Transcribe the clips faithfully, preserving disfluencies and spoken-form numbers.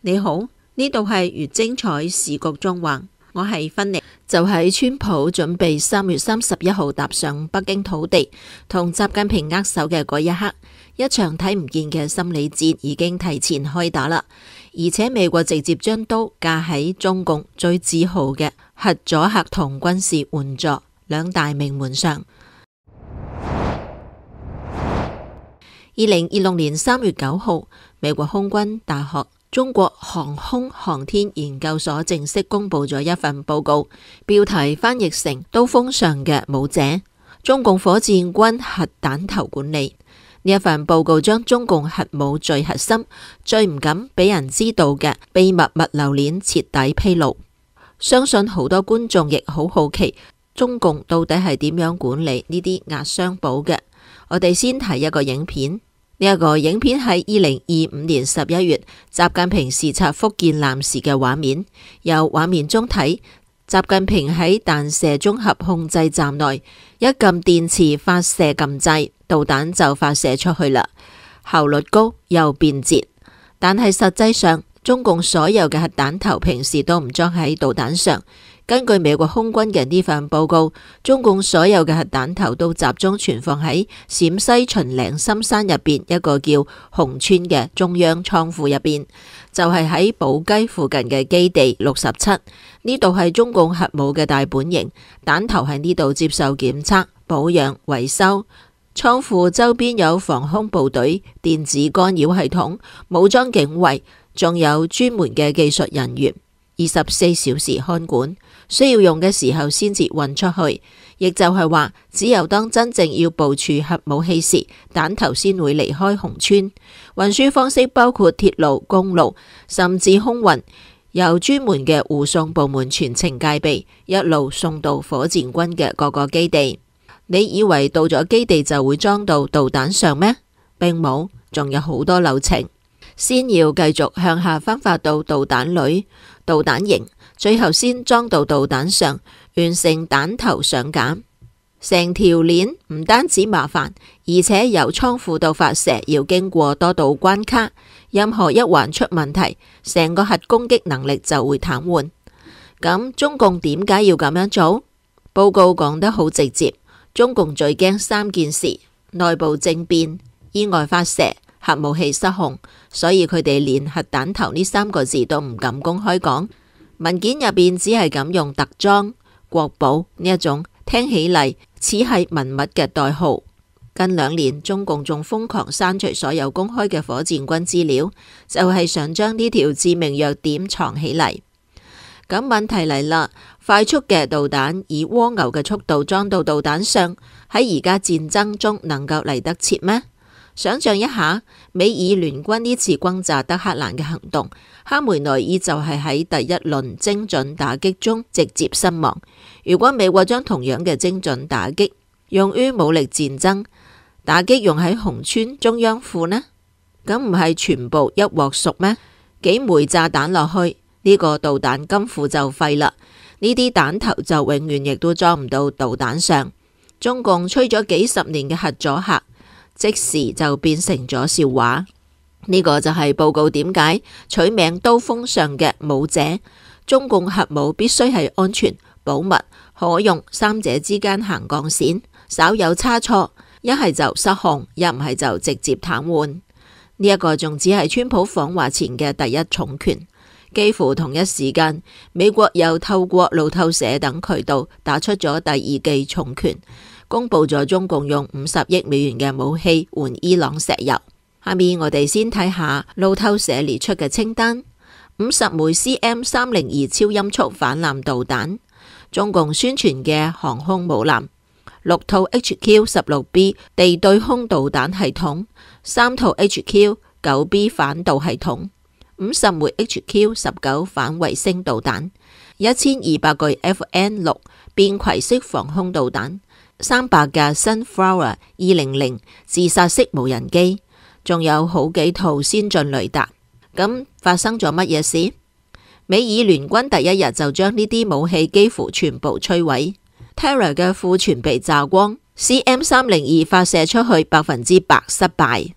你好，呢度係越精彩時局中環，我係芬妮。就喺川普準備三月三十一號踏上北京土地同習近平握手嘅嗰一刻，一場睇唔見嘅心理戰已經提前開打啦。而且美國直接將刀架喺中共最自豪嘅核阻嚇同軍事援助兩大命門上。二零二六年三月九號，美國空軍大學中國航空航天研究所正式公布咗一份報告，標題翻譯成刀鋒上嘅武者：中共火箭軍核彈頭管理。呢一份報告將中共核武最核心、最唔敢俾人知道嘅秘密物流鏈徹底披露。相信好多觀眾亦好好奇，中共到底係點樣管理呢啲壓箱寶嘅？我哋先睇一個影片。呢一個影片係二零二五年十一月習近平視察福建艦時嘅畫面。由畫面中睇，習近平喺彈射綜合控制站內一撳電池發射撳掣，導彈就發射出去啦，效率高又便捷。但係實際上，中共所有嘅核彈頭平時都唔裝喺導彈上。根據美國空軍嘅呢份報告，中共所有嘅核彈頭都集中存放喺陝西秦嶺深山入邊一個叫紅川嘅中央倉庫入邊，就係喺寶雞附近嘅基地六十七。呢度係中共核武嘅大本營，彈頭喺呢度接受檢測、保養、維修。倉庫周邊有防空部隊、電子干擾系統、武裝警衛，仲有專門嘅技術人員，二十四小時看管，需要用嘅時候先至運出去。亦就係話，只有當真正要部署核武器時，彈頭先會離開紅川。運輸方式包括鐵路、公路，甚至空運，由專門嘅護送部門全程戒備，一路送到火箭軍嘅各個基地。你以為到咗基地就會裝到導彈上咩？並冇，仲有好多流程。先要繼續向下分發到導彈旅、導彈營，最後先裝到導彈上，完成彈頭上架。成條鏈唔單止麻煩，而且由倉庫到發射要經過多道關卡，任何一環出問題，成個核攻擊能力就會癱瘓。咁中共點解要咁樣做？報告講得好直接，中共最驚三件事：內部政變、意外發射、核武器失控。所以佢哋連核彈頭呢三個字都唔敢公開講，文件入邊只係咁用特裝、國寶呢一種聽起嚟似係文物嘅代號。近兩年中共仲瘋狂刪除所有公開嘅火箭軍資料，就係想將呢條致命弱點藏起嚟。咁問題嚟啦，快速嘅導彈以蝸牛嘅速度裝到導彈上，喺而家戰爭中能夠嚟得切咩？想象一下，美以聯軍呢次轟炸德黑蘭嘅行動，哈梅內伊就係喺第一輪精準打擊中直接身亡。如果美國將同樣嘅精準打擊用於武力戰爭，打擊用喺紅川中央庫呢？咁唔係全部一鑊熟咩？幾枚炸彈落去，呢個導彈金庫就廢啦。呢啲彈頭就永遠亦都裝唔到導彈上。中共吹咗幾十年嘅核阻嚇，即時就變成咗笑話。呢個就係報告點解取名刀鋒上嘅武者。中共核武必須係安全、保密、可用三者之間行鋼線，稍有差錯，一係就失控，一唔係就直接癱瘓。呢一個仲只係川普訪華前嘅第一重拳。幾乎同一時間，美國又透過路透社等渠道打出咗第二記重拳，公布咗中共用五十億美元嘅武器換伊朗石油。下面我哋先睇下路透社列出嘅清單：五十枚 C M 三零二超音速反艦導彈，中共宣傳嘅航空母艦，六套 H Q 十六 B 地對空導彈系統，三套 H Q 九 B 反導系統，五十枚 H Q 十九反衛星導彈，一千二百具 F N 六便攜式防空導彈，三百架 Sunflower 二零零自殺式無人機，仲有好幾套先進雷達。咁發生咗乜嘢事？美以聯軍第一日就將呢啲武器幾乎全部摧毀。Terra 嘅庫存被炸光，C M 三零二發射出去百分之百失敗。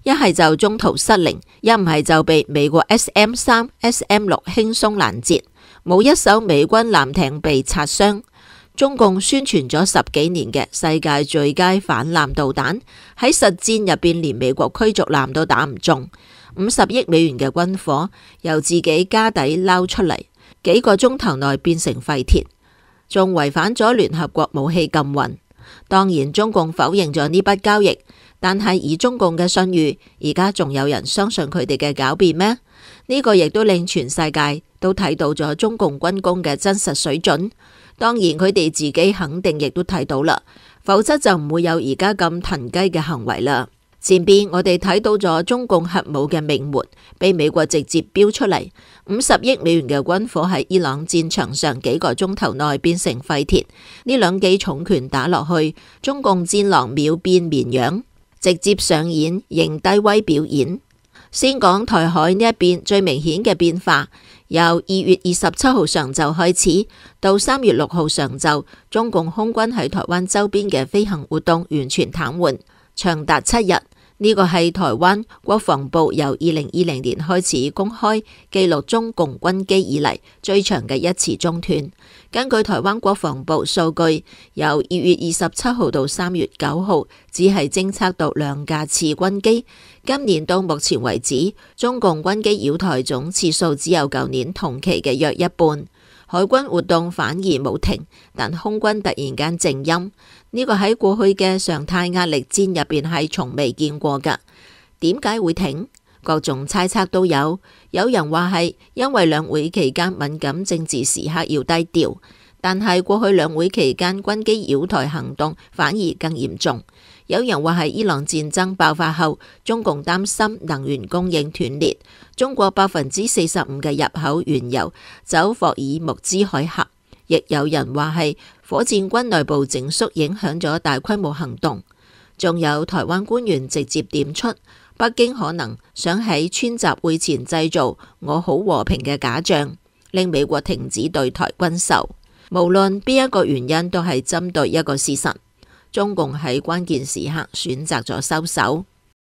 一係就中途失靈，一唔係就被美國 S M 三、S M 六輕鬆攔截，冇一艘美軍艦艇被擦傷。中共宣傳咗十幾年嘅世界最佳反艦導彈，喺實戰入邊連美國驅逐艦都打唔中。五十億美元嘅軍火由自己家底撈出嚟，幾個鐘頭內變成廢鐵，仲違反咗聯合國武器禁運。當然中共否認咗呢筆交易，但係以中共嘅信譽，而家仲有人相信佢哋嘅狡辯咩？呢個亦都令全世界都睇到咗中共軍工嘅真實水準。當然佢哋自己肯定亦都睇到啦，否則就唔會有而家咁騰雞嘅行為啦。前邊我哋睇到咗中共核武嘅命門被美國直接標出嚟，五十億美元嘅軍火喺伊朗戰場上幾個鐘頭內變成廢鐵。呢兩記重拳打落去，中共戰狼秒變綿羊，直接上演迎低威表演。先講台海呢一邊最明顯嘅變化，由二月二十七號上晝開始到三月六號上晝，中共空軍喺台灣周邊嘅飛行活動完全癱瘓，長達七日。呢個係台灣國防部由二零二零年開始公開記錄中共軍機以嚟最長嘅一次中斷。根據台灣國防部數據，由二月二十七號到三月九號，只係偵測到兩架次軍機。今年到目前為止，中共軍機擾台總次數只有舊年同期嘅約一半。海軍活動反而冇停，但空軍突然間靜音，呢個喺過去嘅常態壓力戰入邊係從未見過㗎。點解會停？各種猜測都有，有人話係因為兩會期間敏感政治時刻要低調，但係過去兩會期間軍機擾台行動反而更嚴重。有人話係伊朗戰爭爆發後，中共擔心能源供應斷裂，中國百分之四十五嘅入口原油走霍爾木茲海峽。亦有人話係火箭軍內部整肅影響咗大規模行動。仲有台灣官員直接點出，北京可能想喺川習會前製造我好和平嘅假象，令美國停止對台軍售。無論邊一個原因，都係針對一個事實。中共喺關鍵時刻選擇咗收手。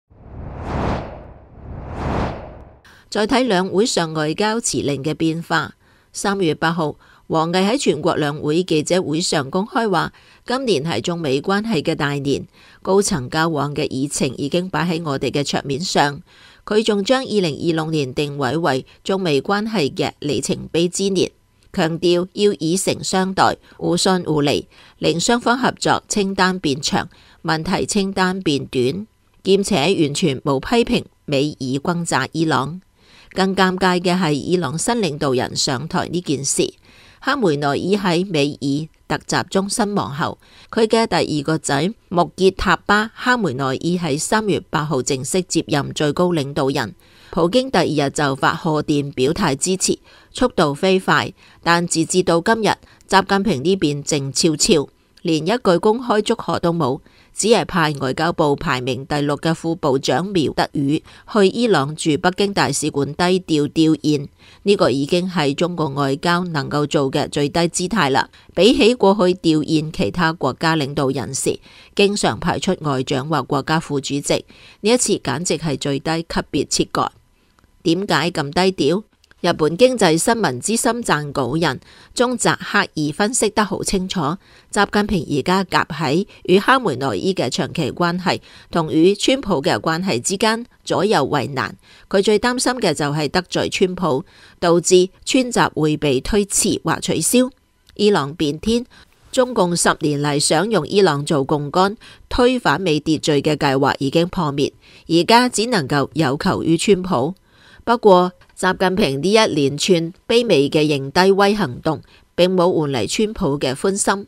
再睇兩會上外交辭令嘅變化。三月八號，王毅喺全國兩會記者會上公開話，今年係中美關係嘅大年，高層交往嘅議程已經擺喺我哋嘅桌面上。佢仲將二零二六年定位為中美關係嘅里程碑之年，強調要以誠相待，互信互利，令雙方合作清單變長，問題清單變短，兼且完全冇批評美以轟炸伊朗。更尷尬嘅係伊朗新領導人上台呢件事。哈梅內伊喺美爾特集中身亡後，佢嘅第二個仔穆傑塔巴哈梅內伊喺三月八號正式接任最高領導人。普京第二日就發賀電表態支持，速度飛快，但截至到今日，習近平呢邊靜悄悄，連一句公開祝賀都冇，只係派外交部排名第六嘅副部長苗德宇去伊朗駐北京大使館低調弔唁，呢個已經係中國外交能夠做嘅最低姿態啦。比起過去弔唁其他國家領導人時，經常派出外長或國家副主席，呢一次簡直係最低級別切割。點解咁低調？日本經濟新聞資深撰稿人中澤克二分析得好清楚，習近平而家夾喺與哈梅內伊嘅長期關係同與川普嘅關係之間左右為難。佢最擔心嘅就係得罪川普，導致川習會被推遲或取消。伊朗變天，中共十年嚟想用伊朗做槓桿推反美秩序嘅計劃已經破滅，而家只能夠有求於川普。不過習近平呢一連串卑微嘅迎低威行動，並冇換嚟川普嘅歡心。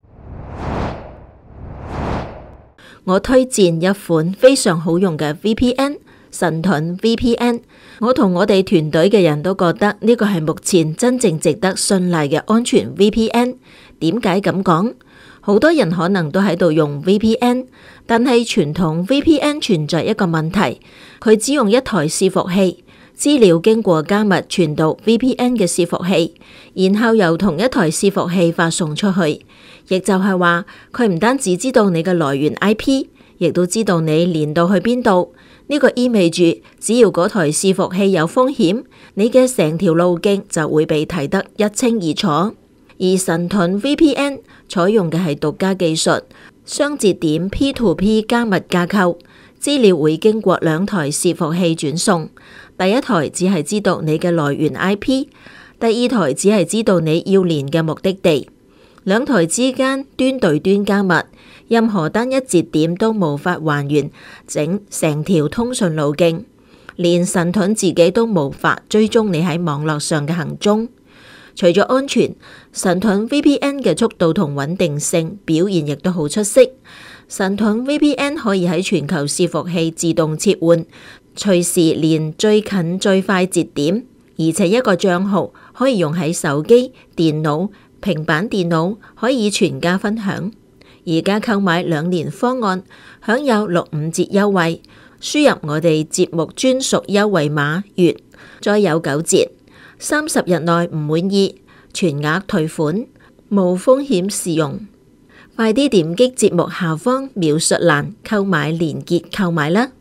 我推薦一款非常好用嘅 V P N， 神盾 V P N。我同我哋團隊嘅人都覺得呢個係目前真正值得信賴嘅安全 V P N。點解咁講？好多人可能都喺度用 V P N， 但係傳統 V P N 存在一個問題，佢只用一台伺服器。資料經過加密傳到 V P N 嘅伺服器，然後由同一台伺服器發送出去，亦就係話佢唔單止知道你嘅來源 I P， 亦都知道你連到去邊度。呢個意味住，只要嗰台伺服器有風險，你嘅成條路徑就會被睇得一清二楚。而神盾 V P N 採用嘅係獨家技術，雙節點 P to P 加密架構，資料會經過兩台伺服器轉送。第一台只係知道你嘅來源 I P， 第二台只係知道你要連嘅目的地。兩台之間端對端加密，任何單一節點都無法還原整成條通訊路徑，連神盾自己都無法追蹤你喺網絡上嘅行蹤。除咗安全，神盾 V P N 嘅速度同穩定性表現亦都好出色。神盾 V P N 可以喺全球伺服器自動切換，隨時連最近最快節點，而且一個賬號可以用喺手機、電腦、平板電腦，可以全家分享。而家購買兩年方案，享有六五折優惠，輸入我哋節目專屬優惠碼月，再有九折。三十日內唔滿意，全額退款，無風險試用。快啲點擊節目下方描述欄購買連結購買啦！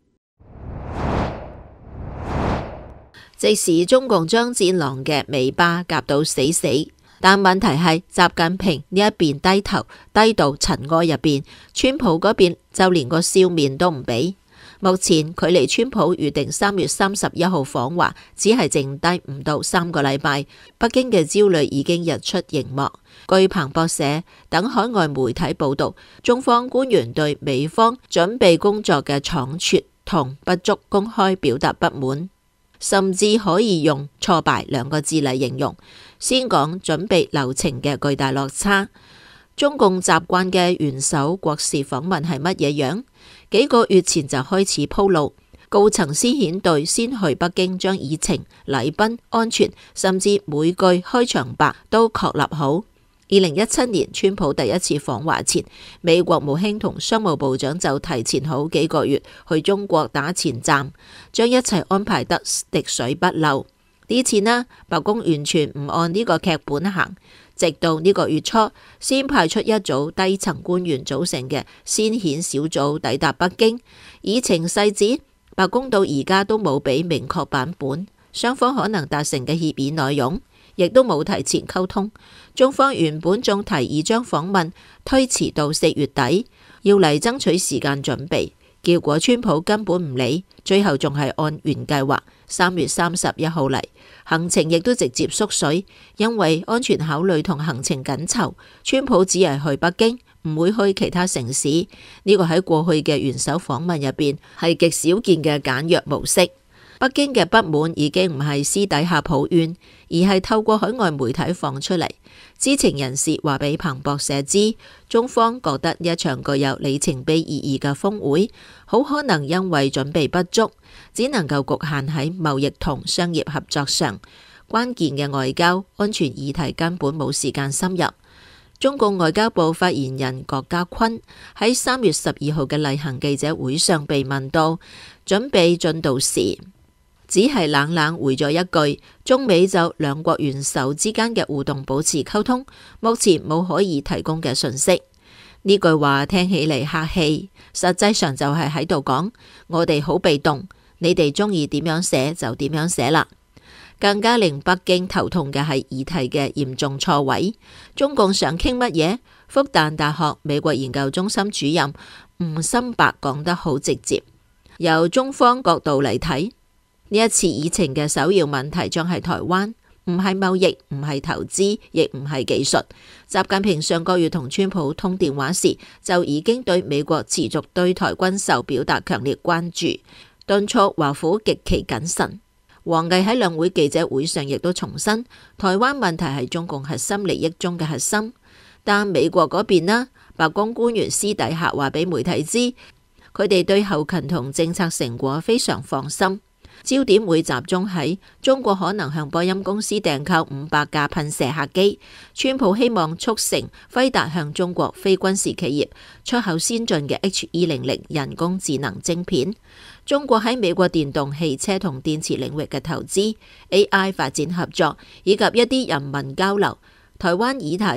即使中共將戰狼嘅尾巴夾到死死，但問題係習近平呢一邊低頭低到塵埃入邊，川普嗰邊就連個笑面都唔俾。目前距離川普預定三月三十一號訪華，只係剩低唔到三個禮拜。北京嘅焦慮已經日出螢幕。據彭博社等海外媒體報道，中方官員對美方準備工作嘅倉促同不足公開表達不滿，甚至可以用挫敗兩個字嚟形容。先講準備流程嘅巨大落差。中共習慣嘅元首國事訪問係乜嘢樣？幾個月前就開始鋪路，高層先遣隊先去北京，將議程、禮賓、安全，甚至每句開場白都確立好。二零一七年川普第一次訪華前，美國務卿同商務部長就提前好幾個月去中國打前站，將一切安排得滴水不漏。呢次呢，白宮完全唔按呢個劇本行。直到呢個月初，先派出一組低層官員組成嘅先遣小組抵達北京。議程細節，白宮到而家都冇俾明確版本，雙方可能達成嘅協議內容，亦都冇提前溝通。中方原本仲提議將訪問推遲到四月底，要嚟爭取時間準備。結果川普根本唔理，最後仲係按原計劃三月三十一號嚟，行程亦都直接縮水，因為安全考慮同行程緊湊，川普只係去北京，唔會去其他城市。呢個喺過去嘅元首訪問入邊係極少見嘅簡約模式。北京嘅不滿已經唔係私底下抱怨，而係透過海外媒體放出嚟。知情人士話俾彭博社知，中方覺得一場具有里程碑意義嘅峰會，好可能因為準備不足，只能夠局限喺貿易同商業合作上，關鍵嘅外交安全議題根本冇時間深入。中共外交部發言人郭家坤喺三月十二號嘅例行記者會上被問到準備進度時，只係冷冷回咗一句，中美就兩國元首之間嘅互動保持溝通，目前冇可以提供嘅信息。呢句話聽起嚟客氣，實際上就係喺度講我哋好被動，你哋中意點樣寫就點樣寫啦。更加令北京頭痛嘅係議題嘅嚴重錯位。中共想傾乜嘢？復旦大學美國研究中心主任吳心白講得好直接。由中方角度嚟睇，呢一次議程嘅首要問題將係台灣，唔係貿易，唔係投資，亦唔係技術。習近平上個月同川普通電話時，就已經對美國持續對台軍售表達強烈關注，敦促華府極其謹慎。王毅喺兩會記者會上亦都重申，台灣問題係中共核心利益中嘅核心。但美國嗰邊呢，白宮官員私底下話俾媒體知，佢哋對後勤同政策成果非常放心。焦點會集中喺中國可能向波音公司訂購五百架噴射客機，川普希望促成輝達向中國非軍事企業出口先進嘅 H 二零零人工智能晶片，中國喺美國電動汽車同電池領域嘅投資、A I 發展合作以及一啲人民交流、台灣議題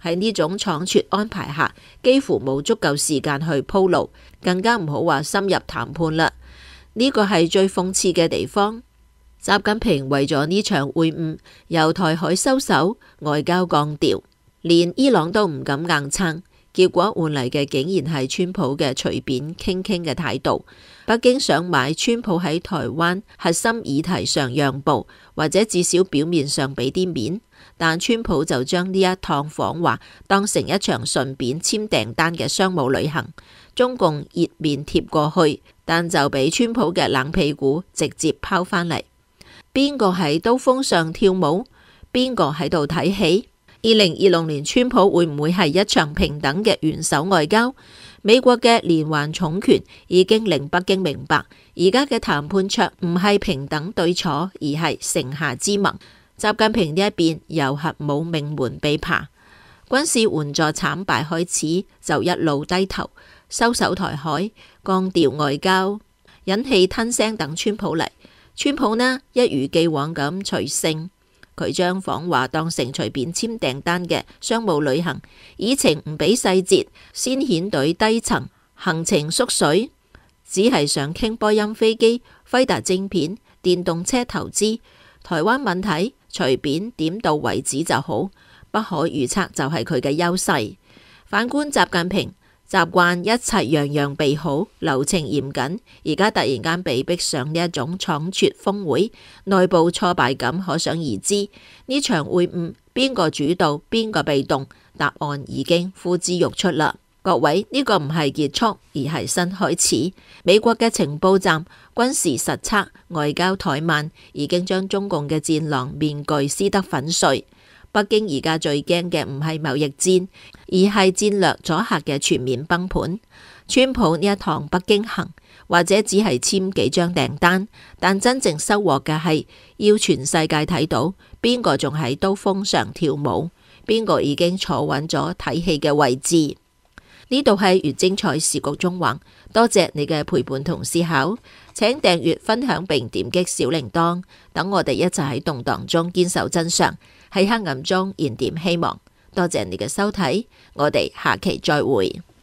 喺呢種倉促安排下，幾乎冇足夠時間去鋪路，更加唔好話深入談判啦。呢個係最諷刺嘅地方。習近平為咗呢場會晤，由台海收手，外交降調，連伊朗都唔敢硬撐，結果換嚟嘅竟然係川普嘅隨便傾傾嘅態度。北京想買川普喺台灣核心議題上讓步，或者至少表面上俾啲面，但川普就將呢一趟訪華當成一場順便簽訂單嘅商務旅行。中共熱面貼過去，但就俾川普嘅冷屁股直接拋返嚟。邊個喺刀鋒上跳舞？邊個喺度睇戲？二零二六年川普會唔會係一場平等嘅元首外交？美國嘅連環重拳已經令北京明白，而家嘅談判桌唔係平等對錯，而係城下之盟。習近平呢一邊由核武命門被扒，軍事援助慘敗開始就一路低頭，收手台海，降調外交，忍氣吞聲等川普嚟。川普呢一如既往咁隨性，佢將訪華當成隨便簽訂單嘅商務旅行，議程唔俾細節，先遣隊低層，行程縮水，只係想傾波音飛機、輝達晶片、電動車投資、台灣問題，隨便點到為止就好，不可預測就係佢嘅優勢。反觀習近平，習慣一切樣樣備好，流程嚴謹，而家突然間被逼上呢一種倉促峰會，內部挫敗感可想而知。呢場會晤邊個主導，邊個被動，答案已經呼之欲出啦。各位，呢個唔係結束，而係新開始。美國嘅情報站、軍事實測、外交怠慢，已經將中共嘅戰狼面具撕得粉碎。北京而家最驚嘅唔係貿易戰，而係戰略阻嚇嘅全面崩盤。川普呢一趟北京行，或者只係簽幾張訂單，但真正收穫嘅係要全世界睇到邊個仲喺刀鋒上跳舞，邊個已經坐穩咗睇戲嘅位置。呢度係粵精彩時局中橫，多謝你嘅陪伴同思考，請訂閱、分享並點擊小鈴鐺，等我哋一齊喺動盪中堅守真相，喺黑暗中燃點希望。多謝你嘅收睇，我哋下期再會。